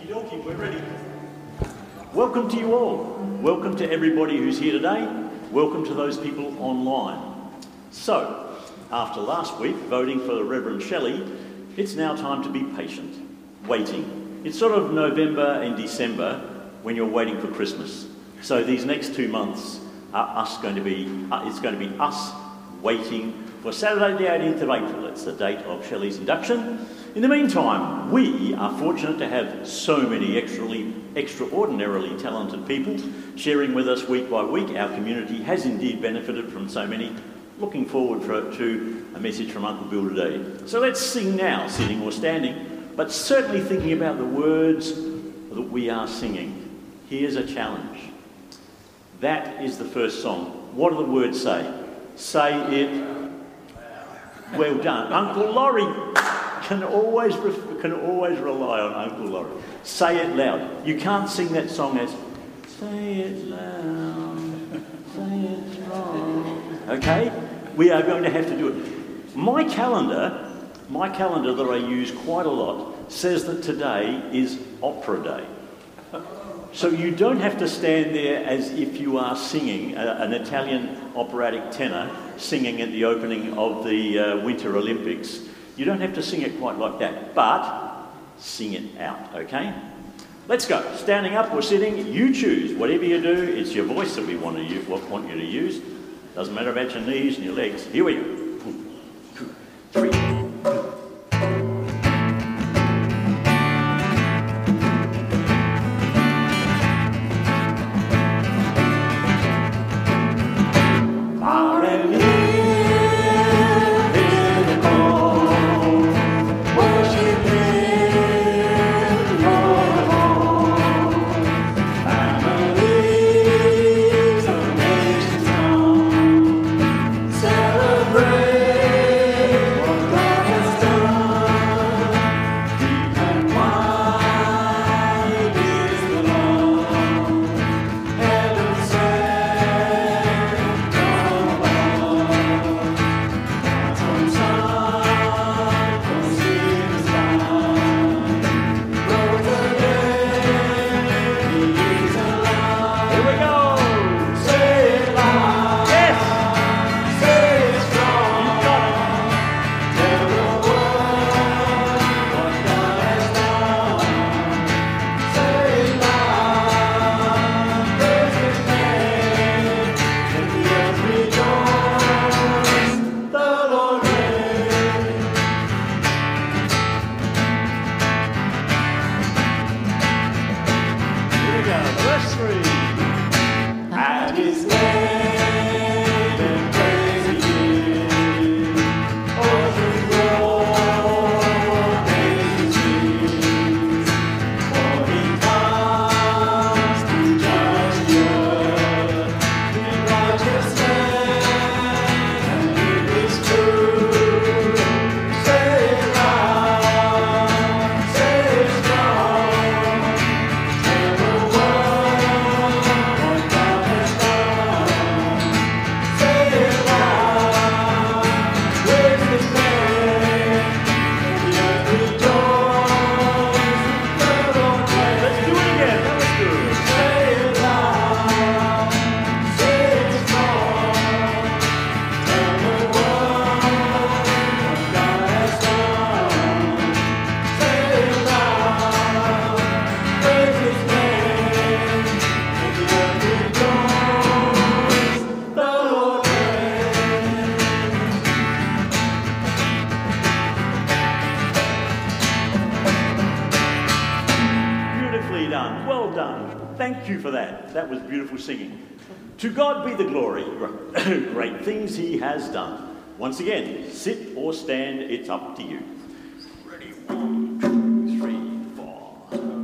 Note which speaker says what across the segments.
Speaker 1: Okie dokie, we're ready. Welcome to you all. Welcome to everybody who's here today. Welcome to those people online. So, after last week voting for the Reverend Shelley, it's now time to be patient, waiting. It's sort of November and December when you're waiting for Christmas. So these next 2 months are it's going to be us waiting for Saturday the 18th of April. It's the date of Shelley's induction. In the meantime, we are fortunate to have so many extraordinarily talented people sharing with us week by week. Our community has indeed benefited from so many. Looking forward to a message from Uncle Bill today. So let's sing now, sitting or standing, but certainly thinking about the words that we are singing. Here's a challenge. That is the first song. What do the words say? Say it. Well done. Uncle Laurie can always rely on Uncle Laurie. Say it loud. You can't sing that song as say it loud, say it strong. Okay? We are going to have to do it. My calendar that I use quite a lot says that today is Opera Day. So you don't have to stand there as if you are singing an Italian operatic tenor singing at the opening of the Winter Olympics. You don't have to sing it quite like that, but sing it out, okay? Let's go. Standing up or sitting, you choose. Whatever you do, it's your voice that we want you to use. Doesn't matter about your knees and your legs. Here we go. 1, 2, 3. Thank you for that. That was beautiful singing. To God be the glory. Great things he has done. Once again, sit or stand, it's up to you. Ready? 1, 2, 3, 4.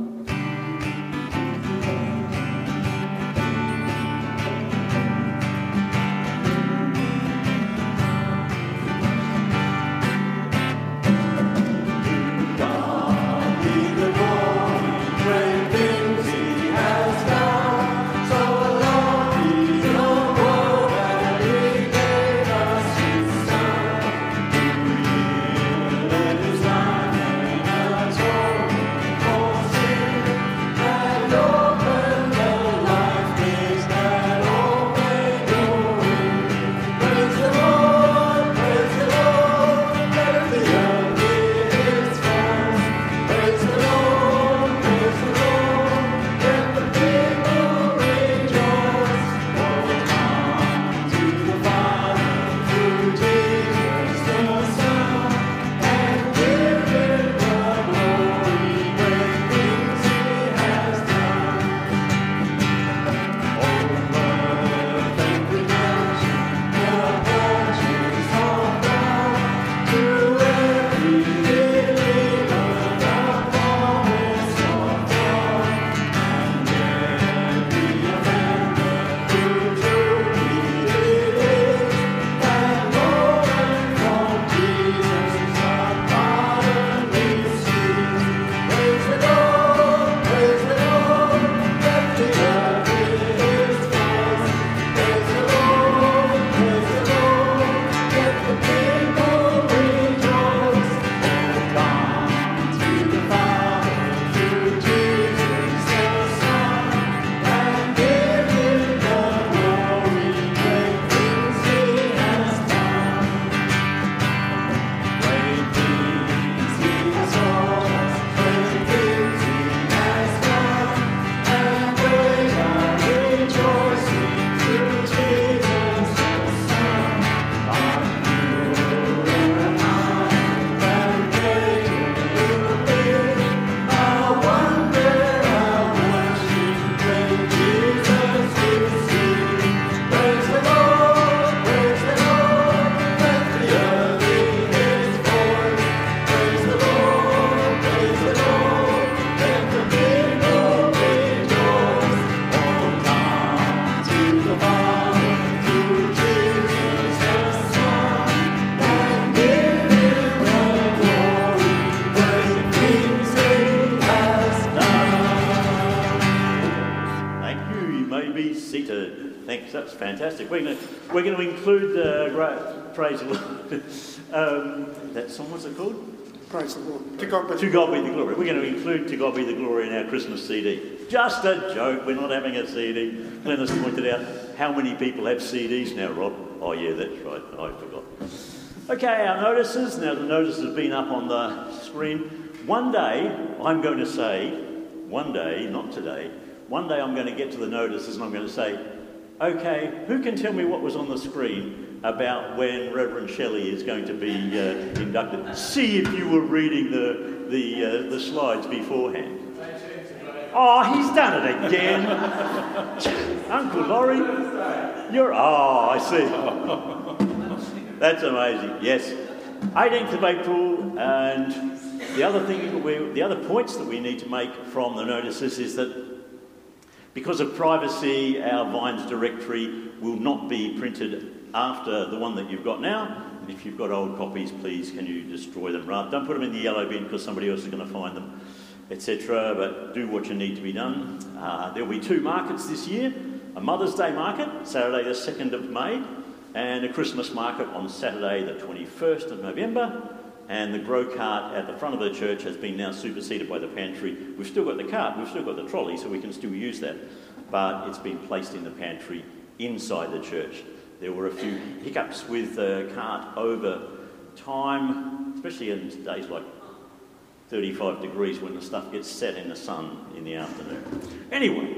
Speaker 1: CC to thanks. That's fantastic. We're going to include praise the Lord. That song, what's it called?
Speaker 2: Praise the Lord. To God be
Speaker 1: To God be the glory. We're going to include To God be the glory in our Christmas CD. Just a joke. We're not having a CD. Glenn has pointed out how many people have CDs now, Rob. Oh yeah, that's right. I forgot. Okay, our notices. Now the notice has been up on the screen. One day, I'm going to say, one day, not today, one day I'm going to get to the notices and I'm going to say, okay, who can tell me what was on the screen about when Reverend Shelley is going to be inducted? See if you were reading the slides beforehand. Oh, he's done it again. Uncle Laurie, you're... Oh, I see. That's amazing. Yes. 18th of April, and the other points that we need to make from the notices is that because of privacy, our Vines directory will not be printed after the one that you've got now. And if you've got old copies, please can you destroy them? Don't put them in the yellow bin because somebody else is going to find them, etc. But do what you need to be done. There'll be 2 markets this year. A Mother's Day market, Saturday the 2nd of May, and a Christmas market on Saturday the 21st of November. And the grow cart at the front of the church has been now superseded by the pantry. We've still got the cart, we've still got the trolley, so we can still use that. But it's been placed in the pantry inside the church. There were a few hiccups with the cart over time, especially in days like 35 degrees when the stuff gets set in the sun in the afternoon. Anyway,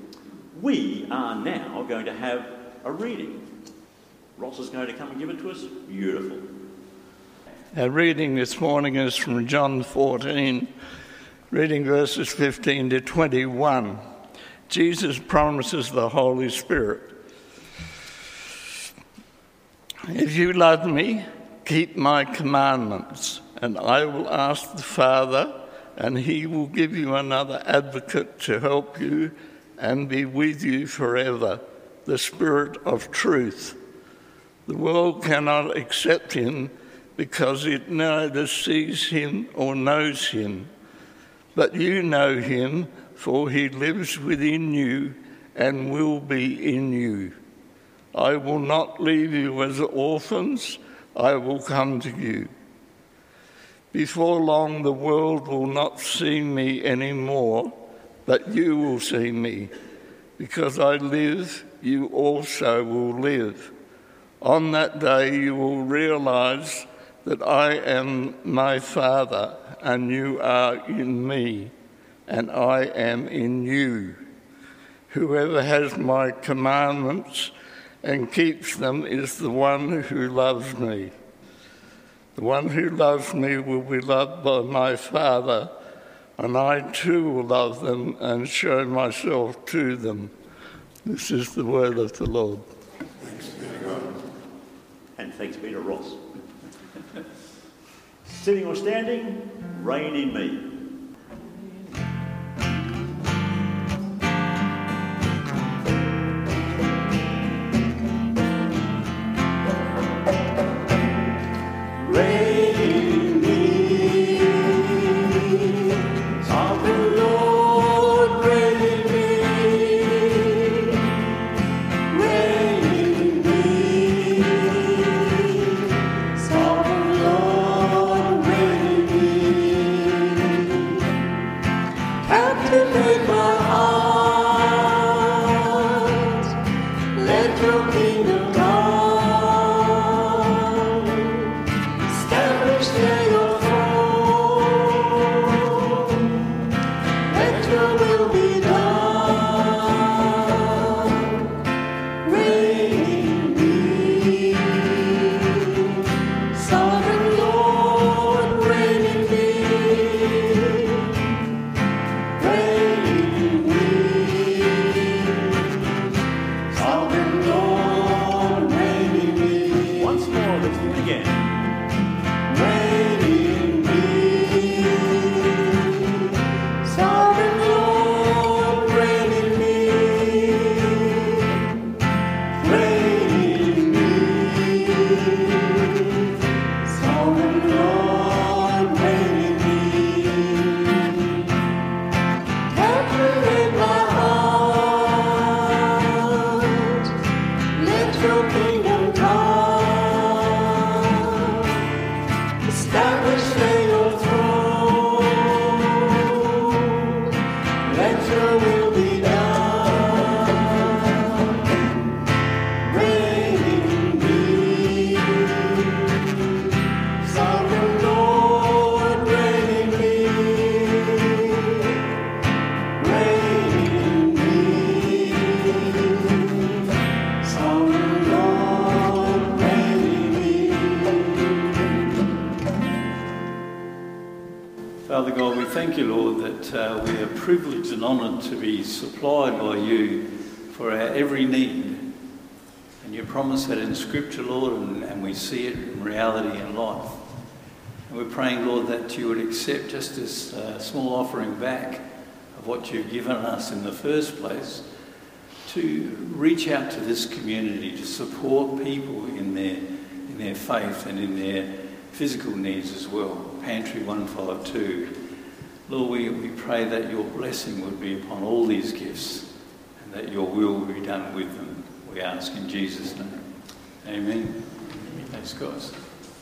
Speaker 1: we are now going to have a reading. Ross is going to come and give it to us. Beautiful.
Speaker 3: Our reading this morning is from John 14, reading verses 15 to 21. Jesus promises the Holy Spirit. If you love me, keep my commandments, and I will ask the Father, and he will give you another advocate to help you and be with you forever, the Spirit of truth. The world cannot accept him because it neither sees him or knows him. But you know him, for he lives within you and will be in you. I will not leave you as orphans, I will come to you. Before long the world will not see me anymore, but you will see me. Because I live, you also will live. On that day you will realize that I am my Father, and you are in me, and I am in you. Whoever has my commandments and keeps them is the one who loves me. The one who loves me will be loved by my Father, and I too will love them and show myself to them. This is the word of the Lord.
Speaker 2: Thanks be to God.
Speaker 1: And thanks be to Ross. Sitting or standing, reign in me.
Speaker 4: Reign that we are privileged and honoured to be supplied by you for our every need. And you promise that in Scripture, Lord, and we see it in reality in life. And we're praying, Lord, that you would accept just this small offering back of what you've given us in the first place to reach out to this community, to support people in their faith and in their physical needs as well. Pantry 152. Lord, we pray that your blessing would be upon all these gifts and that your will be done with them. We ask in Jesus' name. Amen. Thanks, guys.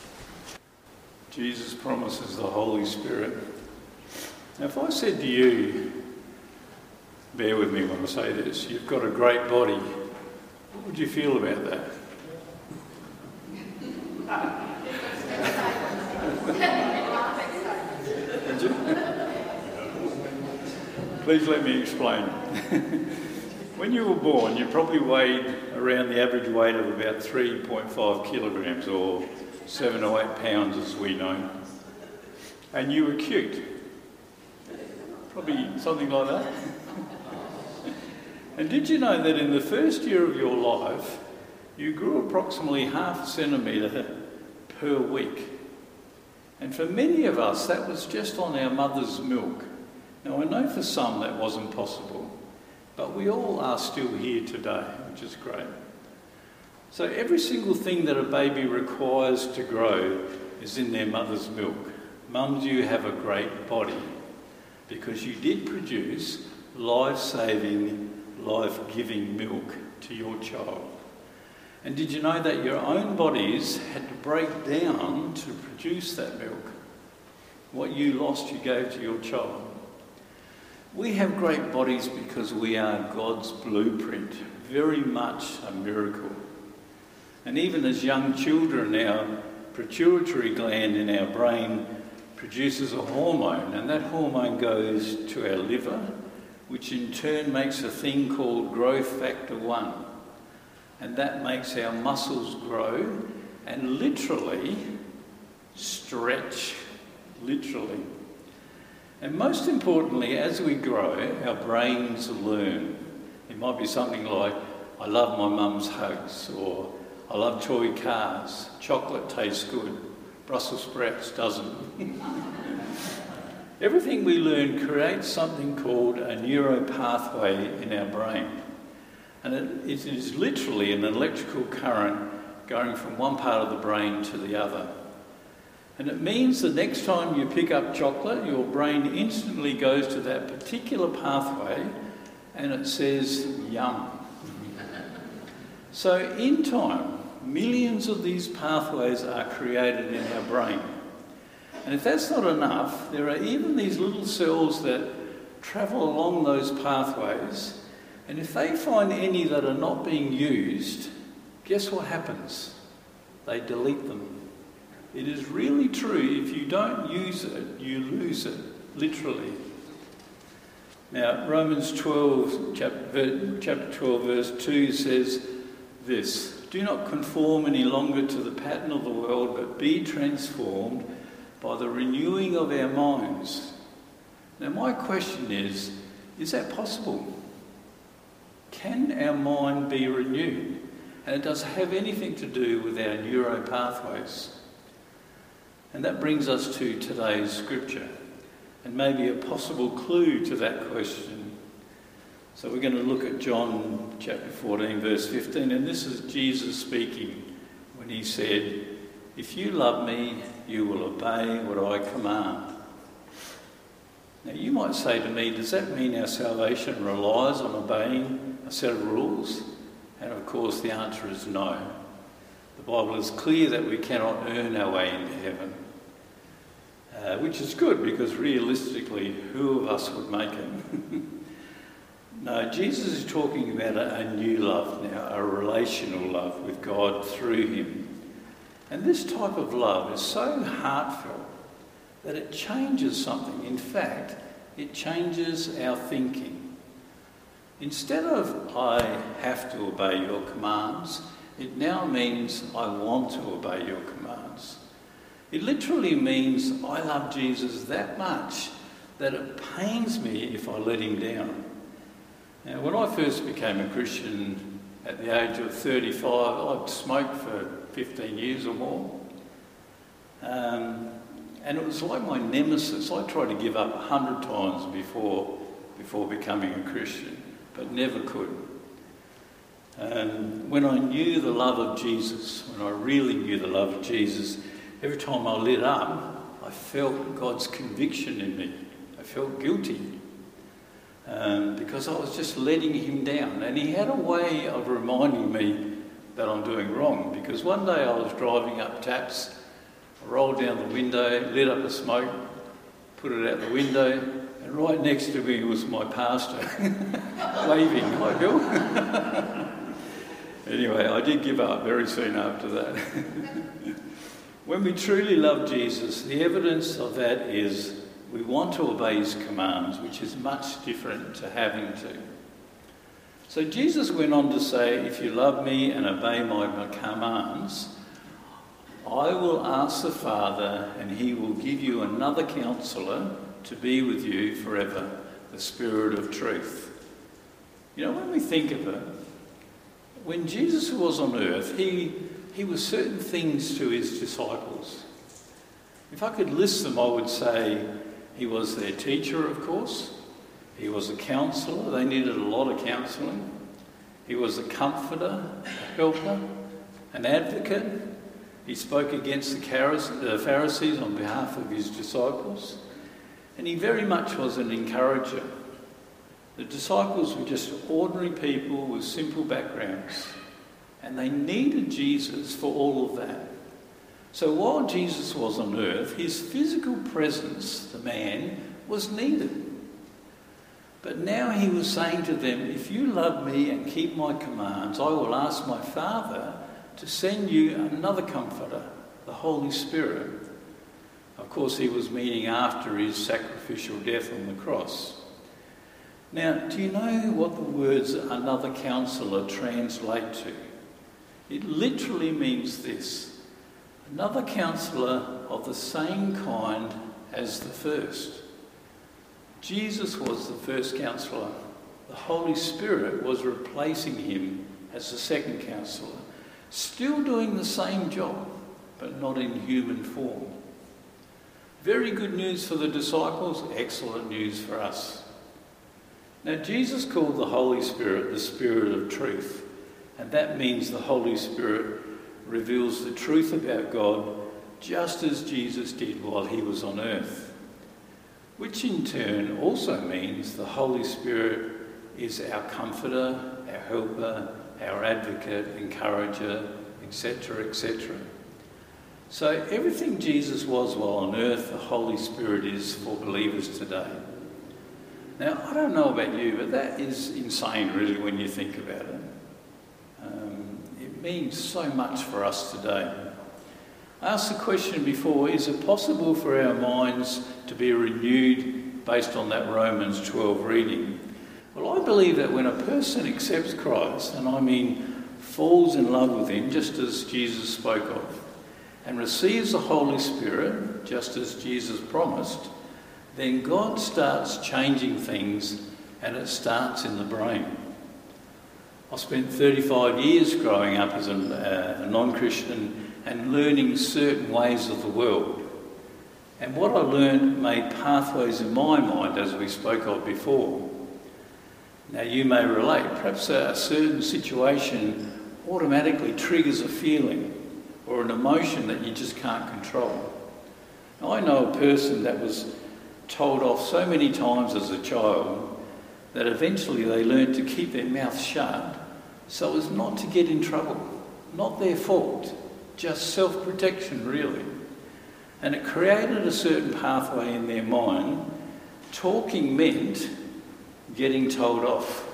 Speaker 4: Jesus promises the Holy Spirit. Now, if I said to you, bear with me when I say this, you've got a great body, what would you feel about that? Would you? Please let me explain. When you were born, you probably weighed around the average weight of about 3.5 kilograms or 7 or 8 pounds as we know. And you were cute. Probably something like that. And did you know that in the first year of your life, you grew approximately 0.5 centimetre per week? And for many of us, that was just on our mother's milk. Now, I know for some that wasn't possible, but we all are still here today, which is great. So every single thing that a baby requires to grow is in their mother's milk. Mums, you have a great body because you did produce life-saving, life-giving milk to your child. And did you know that your own bodies had to break down to produce that milk? What you lost, you gave to your child. We have great bodies because we are God's blueprint, very much a miracle. And even as young children, our pituitary gland in our brain produces a hormone, and that hormone goes to our liver, which in turn makes a thing called growth factor 1. And that makes our muscles grow and literally stretch, literally. And most importantly, as we grow, our brains learn. It might be something like, I love my mum's hugs, or I love toy cars, chocolate tastes good, Brussels sprouts doesn't. Everything we learn creates something called a neuropathway in our brain. And it is literally an electrical current going from one part of the brain to the other. And it means the next time you pick up chocolate, your brain instantly goes to that particular pathway and it says, yum. So in time, millions of these pathways are created in our brain. And if that's not enough, there are even these little cells that travel along those pathways, and if they find any that are not being used, guess what happens? They delete them. It is really true, if you don't use it, you lose it, literally. Now, Romans 12, chapter 12, verse 2 says this, do not conform any longer to the pattern of the world, but be transformed by the renewing of our minds. Now, my question is that possible? Can our mind be renewed? And it does have anything to do with our neuro pathways. And that brings us to today's scripture, and maybe a possible clue to that question. So we're going to look at John chapter 14, verse 15, and this is Jesus speaking when he said, if you love me, you will obey what I command. Now you might say to me, does that mean our salvation relies on obeying a set of rules? And of course the answer is no. The Bible is clear that we cannot earn our way into heaven, which is good because realistically, who of us would make it? No, Jesus is talking about a new love now, a relational love with God through him. And this type of love is so heartfelt that it changes something. In fact, it changes our thinking. Instead of, I have to obey your commands, it now means I want to obey your commands. It literally means I love Jesus that much that it pains me if I let him down. Now, when I first became a Christian at the age of 35, I'd smoked for 15 years or more. And it was like my nemesis. I tried to give up 100 times before becoming a Christian, but never could. And when I knew the love of Jesus, when I really knew the love of Jesus, every time I lit up, I felt God's conviction in me. I felt guilty because I was just letting him down. And he had a way of reminding me that I'm doing wrong. Because one day I was driving up Taps, I rolled down the window, lit up the smoke, put it out the window, and right next to me was my pastor, waving. Hi, Bill. Anyway, I did give up very soon after that. When we truly love Jesus, the evidence of that is we want to obey his commands, which is much different to having to. So Jesus went on to say, if you love me and obey my commands, I will ask the Father and he will give you another counsellor to be with you forever, the Spirit of truth. You know, when we think of it, when Jesus was on earth, he was certain things to his disciples. If I could list them, I would say he was their teacher, of course. He was a counsellor. They needed a lot of counselling. He was a comforter, a helper, an advocate. He spoke against the Pharisees on behalf of his disciples. And he very much was an encourager. The disciples were just ordinary people with simple backgrounds. And they needed Jesus for all of that. So while Jesus was on earth, his physical presence, the man, was needed. But now he was saying to them, if you love me and keep my commands, I will ask my Father to send you another comforter, the Holy Spirit. Of course, he was meaning after his sacrificial death on the cross. Now, do you know what the words another counsellor translate to? It literally means this: another counsellor of the same kind as the first. Jesus was the first counsellor. The Holy Spirit was replacing him as the second counsellor, still doing the same job, but not in human form. Very good news for the disciples, excellent news for us. Now, Jesus called the Holy Spirit the Spirit of truth, and that means the Holy Spirit reveals the truth about God just as Jesus did while he was on earth, which in turn also means the Holy Spirit is our comforter, our helper, our advocate, encourager, etc., etc. So everything Jesus was while on earth, the Holy Spirit is for believers today. Now, I don't know about you, but that is insane really when you think about it. It means so much for us today. I asked the question before, is it possible for our minds to be renewed based on that Romans 12 reading? Well, I believe that when a person accepts Christ, and I mean falls in love with him, just as Jesus spoke of, and receives the Holy Spirit, just as Jesus promised, then God starts changing things, and it starts in the brain. I spent 35 years growing up as a non-Christian and learning certain ways of the world. And what I learned made pathways in my mind, as we spoke of before. Now, you may relate. Perhaps a certain situation automatically triggers a feeling or an emotion that you just can't control. Now, I know a person that was told off so many times as a child that eventually they learned to keep their mouth shut so as not to get in trouble. Not their fault, just self-protection really. And it created a certain pathway in their mind. Talking meant getting told off.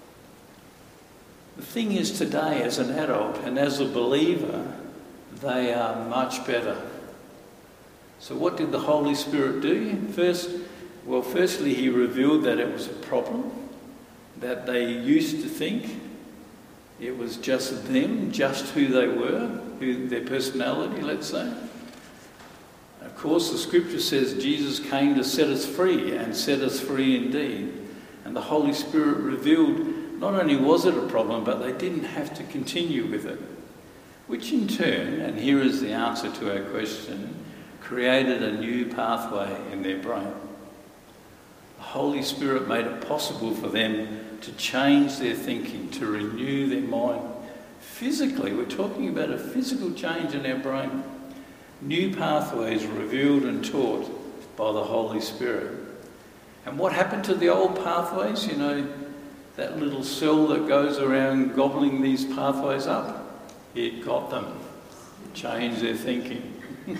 Speaker 4: The thing is, today as an adult and as a believer, they are much better. So what did the Holy Spirit do? Firstly, he revealed that it was a problem, that they used to think it was just them, just who they were, their personality, let's say. Of Of course, the scripture says Jesus came to set us free, and set us free indeed. And the Holy Spirit revealed not only was it a problem, but they didn't have to continue with it. Which in turn, and here is the answer to our question, created a new pathway in their brain. The Holy Spirit made it possible for them to change their thinking, to renew their mind. Physically, we're talking about a physical change in our brain. New pathways revealed and taught by the Holy Spirit. And what happened to the old pathways? You know, that little cell that goes around gobbling these pathways up? It got them. It changed their thinking.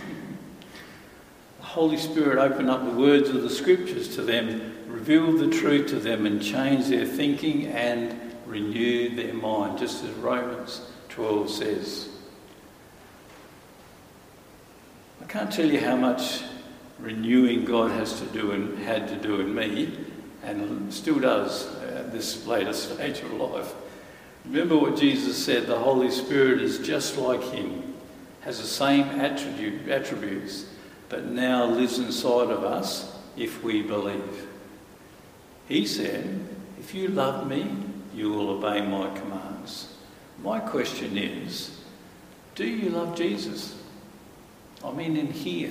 Speaker 4: The Holy Spirit opened up the words of the scriptures to them, revealed the truth to them, and changed their thinking and renewed their mind, just as Romans 12 says. I can't tell you how much renewing God has to do and had to do in me, and still does at this later stage of life. Remember what Jesus said, the Holy Spirit is just like him, has the same attributes, but now lives inside of us if we believe. He said, if you love me, you will obey my commands. My question is, do you love Jesus? I mean in here.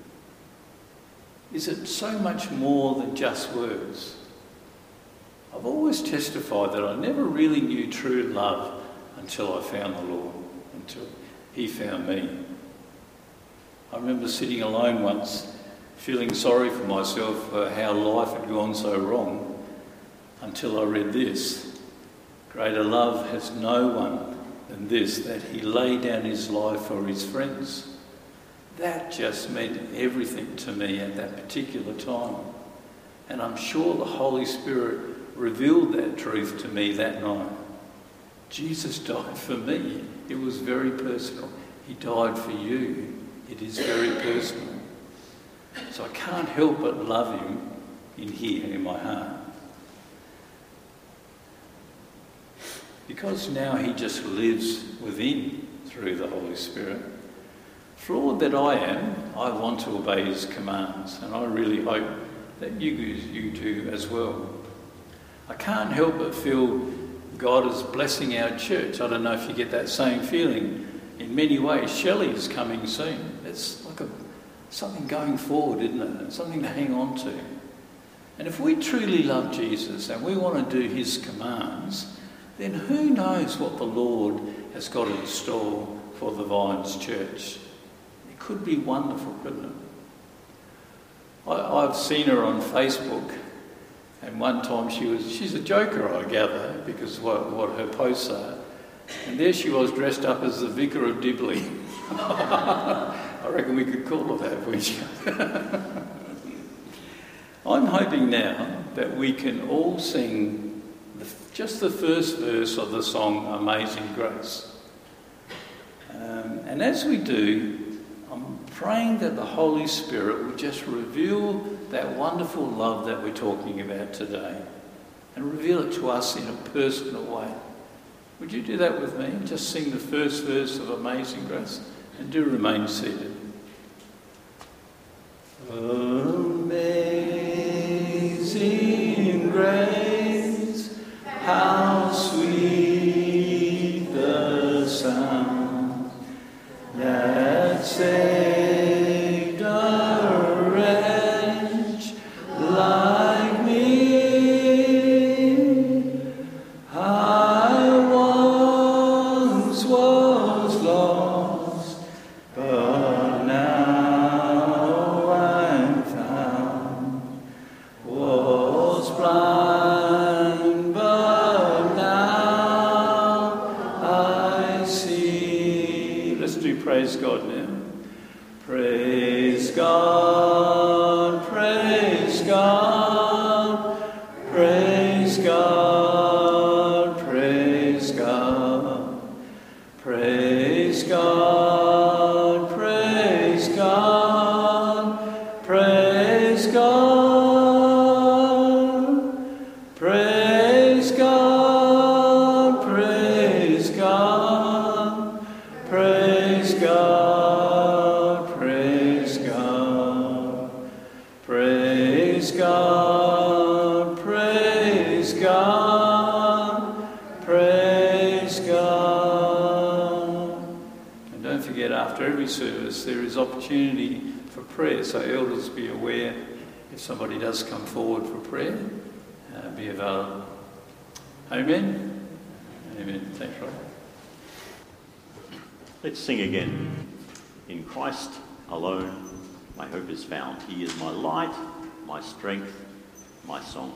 Speaker 4: Is it so much more than just words? I've always testified that I never really knew true love until I found the Lord, until he found me. I remember sitting alone once, feeling sorry for myself for how life had gone so wrong, until I read this. Greater love has no one than this, that he laid down his life for his friends. That just meant everything to me at that particular time. And I'm sure the Holy Spirit revealed that truth to me that night. Jesus died for me. It was very personal. He died for you. It is very personal. So I can't help but love him in here, in my heart. Because now he just lives within through the Holy Spirit. Flawed that I am, I want to obey his commands, and I really hope that you do as well. I can't help but feel God is blessing our church. I don't know if you get that same feeling. In many ways, Shelley's coming soon. It's like something going forward, isn't it? It's something to hang on to. And if we truly love Jesus and we want to do his commands, then who knows what the Lord has got in store for the Vines Church. It could be wonderful, couldn't it? I've seen her on Facebook, and one time she's a joker, I gather, because what her posts are. And there she was dressed up as the Vicar of Dibley. I reckon we could call her that when she... I'm hoping now that we can all sing just the first verse of the song Amazing Grace. And as we do, I'm praying that the Holy Spirit will just reveal that wonderful love that we're talking about today and reveal it to us in a personal way. Would you do that with me? Just sing the first verse of Amazing Grace, and do remain seated. Amazing grace, how sweet the sound that saved a wretch like me. I once was lost, but now I'm found. Was blind, but now I see. Let's do praise God now. Praise God, praise God, praise God, praise God, praise God, praise God, praise God, praise God, praise God, praise God, praise God. Praise God, praise God. And don't forget, after every service, there is opportunity for prayer. So elders, be aware if somebody does come forward for prayer, be available. Amen? Amen. Thanks, Rob.
Speaker 1: Let's sing again. In Christ alone my hope is found. He is my light, my strength, my song.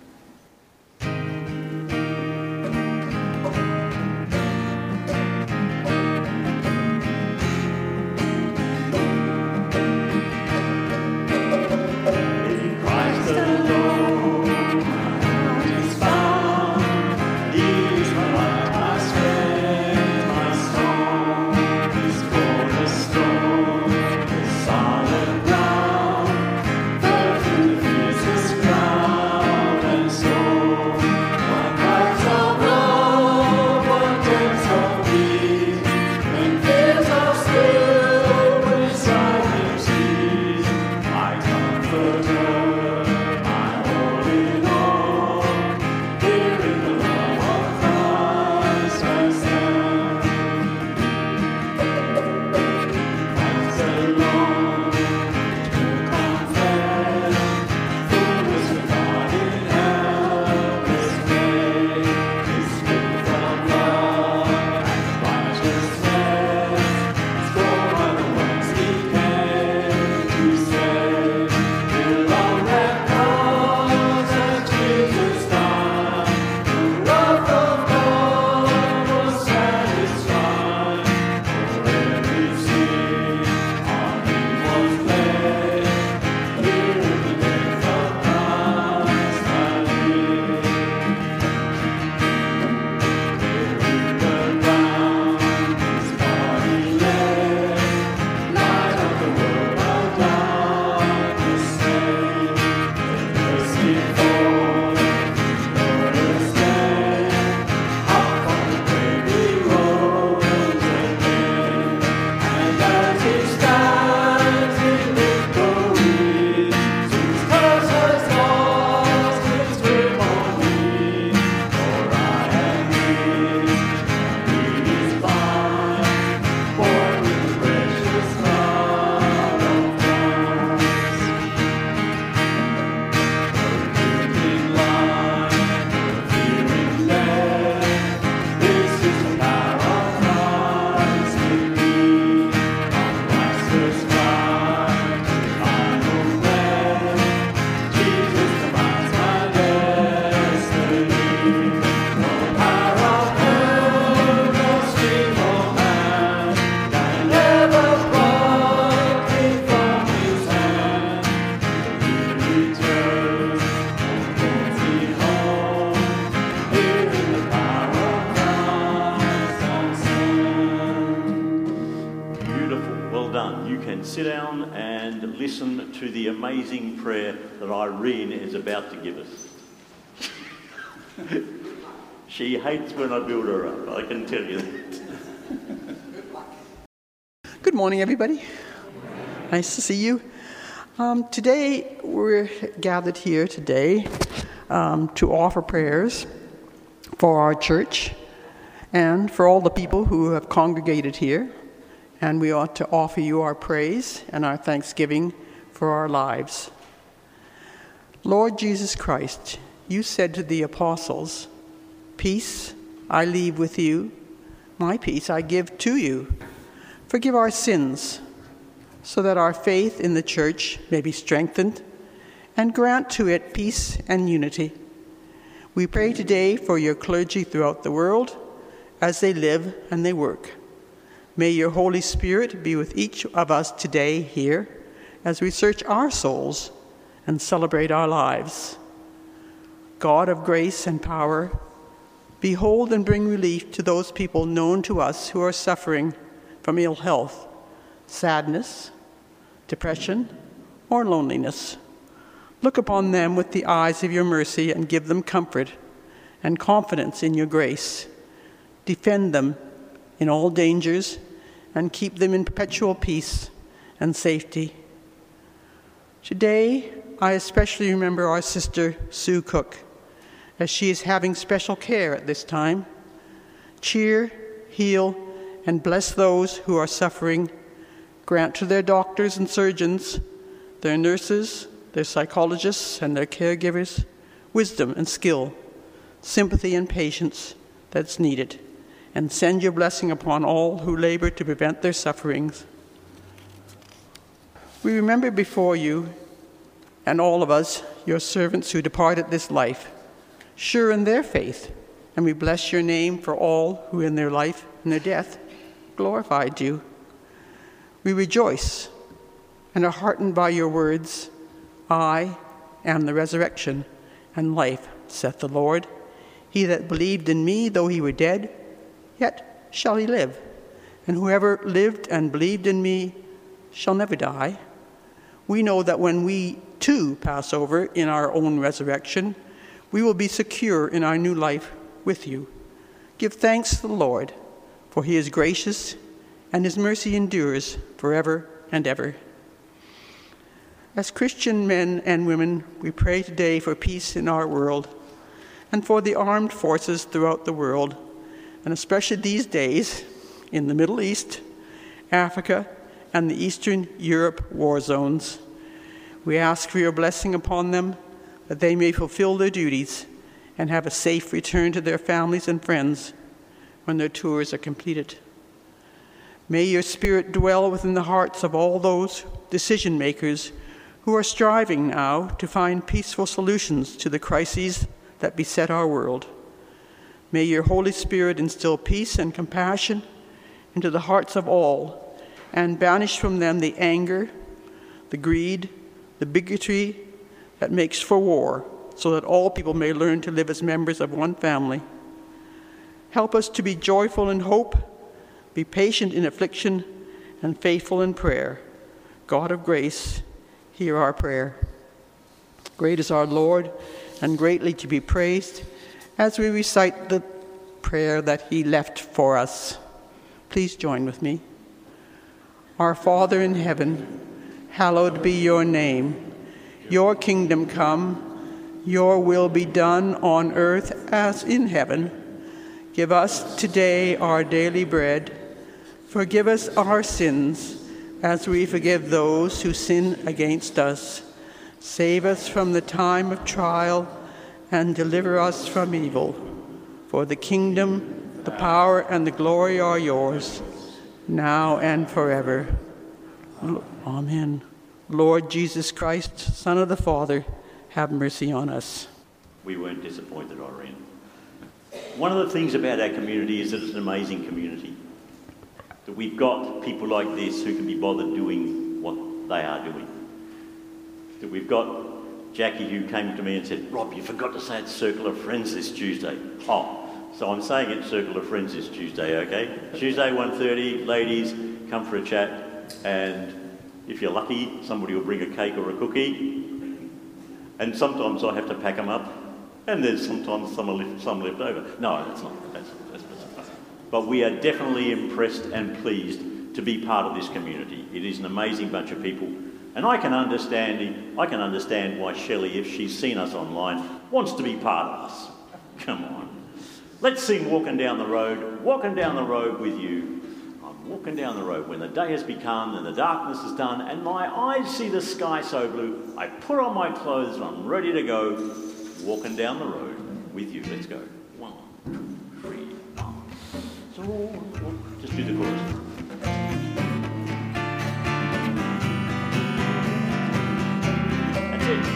Speaker 1: Sit down and listen to the amazing prayer that Irene is about to give us. She hates when I build her up, I can tell you that.
Speaker 5: Good morning, everybody. Nice to see you. Today, we're gathered here today to offer prayers for our church and for all the people who have congregated here. And we ought to offer you our praise and our thanksgiving for our lives. Lord Jesus Christ, you said to the apostles, "Peace I leave with you, my peace I give to you. Forgive our sins, so that our faith in the church may be strengthened, and grant to it peace and unity. We pray today for your clergy throughout the world as they live and they work. May your Holy Spirit be with each of us today here as we search our souls and celebrate our lives. God of grace and power, behold and bring relief to those people known to us who are suffering from ill health, sadness, depression, or loneliness. Look upon them with the eyes of your mercy and give them comfort and confidence in your grace. Defend them in all dangers and keep them in perpetual peace and safety. Today, I especially remember our sister Sue Cook as she is having special care at this time. Cheer, heal, and bless those who are suffering. Grant to their doctors and surgeons, their nurses, their psychologists, and their caregivers wisdom and skill, sympathy and patience that's needed, and send your blessing upon all who labor to prevent their sufferings. We remember before you, and all of us, your servants who departed this life, sure in their faith, and we bless your name for all who in their life and their death glorified you. We rejoice and are heartened by your words, I am the resurrection and life, saith the Lord. He that believed in me, though he were dead, yet shall he live. And whoever lived and believed in me shall never die. We know that when we too pass over in our own resurrection, we will be secure in our new life with you. Give thanks to the Lord, for he is gracious, and his mercy endures forever and ever. As Christian men and women, we pray today for peace in our world and for the armed forces throughout the world, and especially these days in the Middle East, Africa, and the Eastern Europe war zones. We ask for your blessing upon them, that they may fulfill their duties and have a safe return to their families and friends when their tours are completed. May your Spirit dwell within the hearts of all those decision makers who are striving now to find peaceful solutions to the crises that beset our world. May your Holy Spirit instill peace and compassion into the hearts of all and banish from them the anger, the greed, the bigotry that makes for war, so that all people may learn to live as members of one family. Help us to be joyful in hope, be patient in affliction, and faithful in prayer. God of grace, hear our prayer. Great is our Lord, and greatly to be praised, as we recite the prayer that he left for us. Please join with me. Our Father in heaven, hallowed be your name. Your kingdom come, your will be done on earth as in heaven. Give us today our daily bread. Forgive us our sins, as we forgive those who sin against us. Save us from the time of trial, and deliver us from evil. For the kingdom, the power, and the glory are yours, now and forever. Amen. Lord Jesus Christ, Son of the Father, have mercy on us.
Speaker 1: We weren't disappointed, Irene. One of the things about our community is that it's an amazing community. That we've got people like this who can be bothered doing what they are doing. That we've got Jackie who came to me and said, Rob, you forgot to say it's Circle of Friends this Tuesday. Oh, so I'm saying it's Circle of Friends this Tuesday, okay? Tuesday, 1:30, ladies, come for a chat, and if you're lucky, somebody will bring a cake or a cookie. And sometimes I have to pack them up, and there's sometimes some left over. No, that's not. That's but we are definitely impressed and pleased to be part of this community. It is an amazing bunch of people. And I can understand why Shelley, if she's seen us online, wants to be part of us. Come on. Let's sing Walking Down the Road with you. I'm walking down the road when the day has become and the darkness is done and my eyes see the sky so blue. I put on my clothes and I'm ready to go. Walking down the road with you. Let's go. 1, 2, 3, 4. So, just do the chorus. That's it.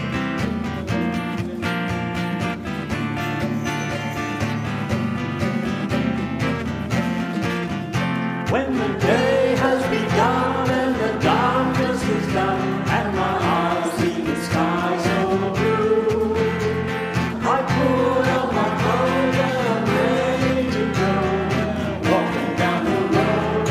Speaker 1: When the day has begun and the darkness is done and my eyes see the sky so blue, I put on my clothes and I'm ready to go, walking down the road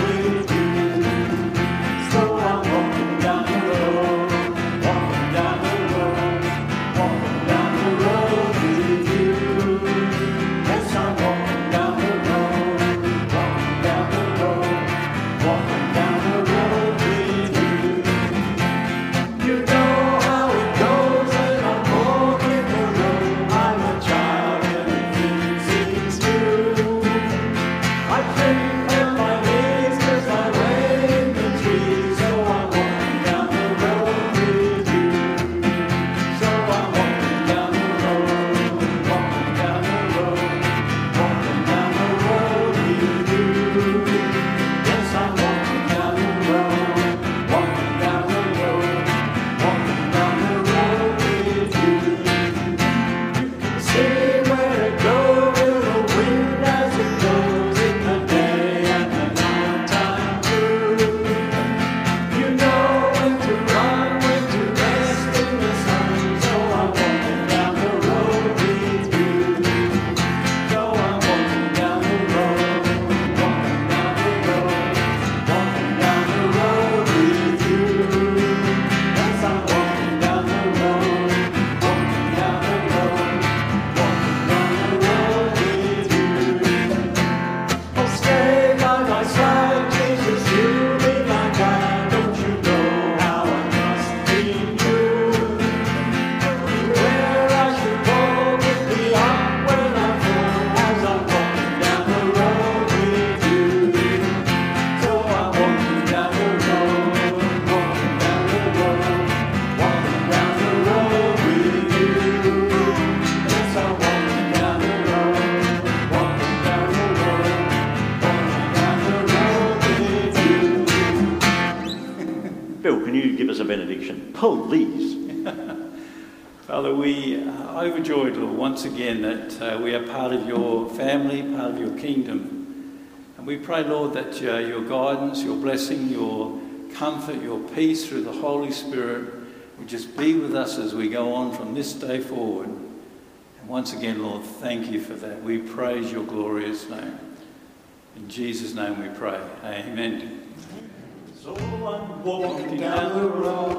Speaker 1: a benediction, please.
Speaker 4: Father, we are overjoyed, Lord, once again that we are part of your family, part of your kingdom. And we pray, Lord, that your guidance, your blessing, your comfort, your peace through the Holy Spirit will just be with us as we go on from this day forward. And once again, Lord, thank you for that. We praise your glorious name. In Jesus' name we pray. Amen.
Speaker 1: So I'm walking down the road,